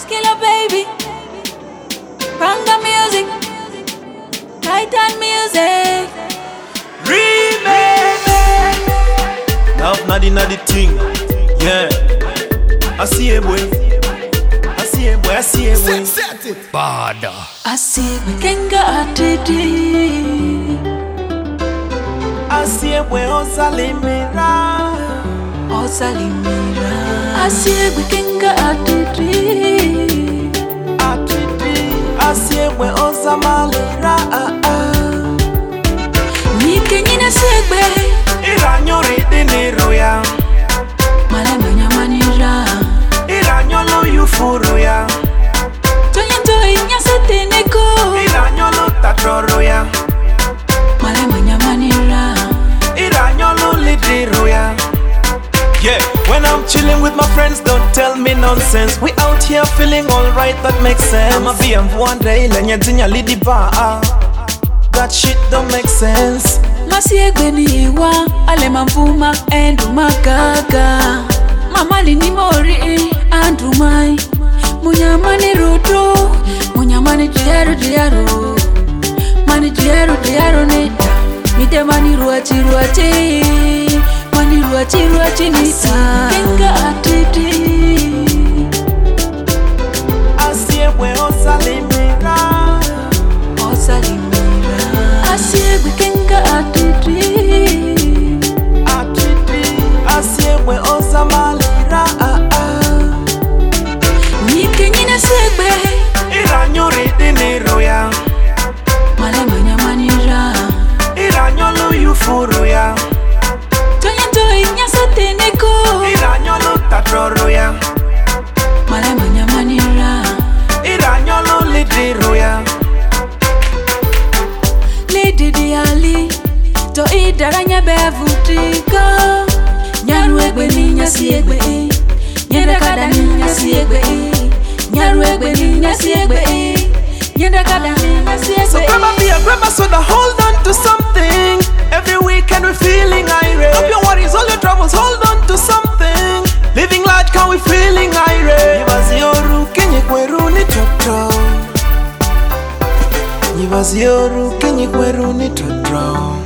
Skilla baby, Panga music, Titan music. Remix. Love nadi thing. Yeah. I see a boy. I see a boy. I see a boy. Set it. Bada. I see we can go at it. I see a boy. Osalimira. Osalimira. I see we can go at it. I see a boy. Osamalira. Ni kenyina segbe. Iranyori diniroya. Male manyamanira. Iranyolo yufuruya. Toyento inya seteneko. Iranyolo tatroroya. Male manyamanira. Iranyolo lidiroya. Yeah, when I'm chilling with my friends, don't tell me nonsense. We out here feeling alright, that makes sense. I'ma be on one day, lenye zinya lidi bar. That shit don't make sense. Masiegbe ni wa ale mambuma endu magaga. Mamali ni mori andu mai. Munyamani rudo, munyamani diaro. Mani diaro nita. Mite mani ruachi. Mani ruachi nita. Kenga atiti. Asiebwe osalimira. Asiebwe kenga atiti. Asiebwe osamalira. Ni kenyina segbe. Iranyori diniroya. Male manyamanira. Iranyolo yufuruya. Toyento inya seteneko. Iranyolo tatroroya. Male manyamanira. Iranyolo lidiroya. Lady Diali, to idaranya bevutika. Nyaruegbe ni nyasiegbe, nyenda kada ni nyasiegbe. Nyaruegbe ni nyasiegbe, nyenda kada ni nyasiegbe. So grab a soda, hold on to something. Every weekend we're feeling irate. Up your worries, all your troubles, hold on to something. Living large, can we feeling irate? Yivaziyoru, kenye kweru ni toto. Yivaziyoru, kenye kweru ni toto.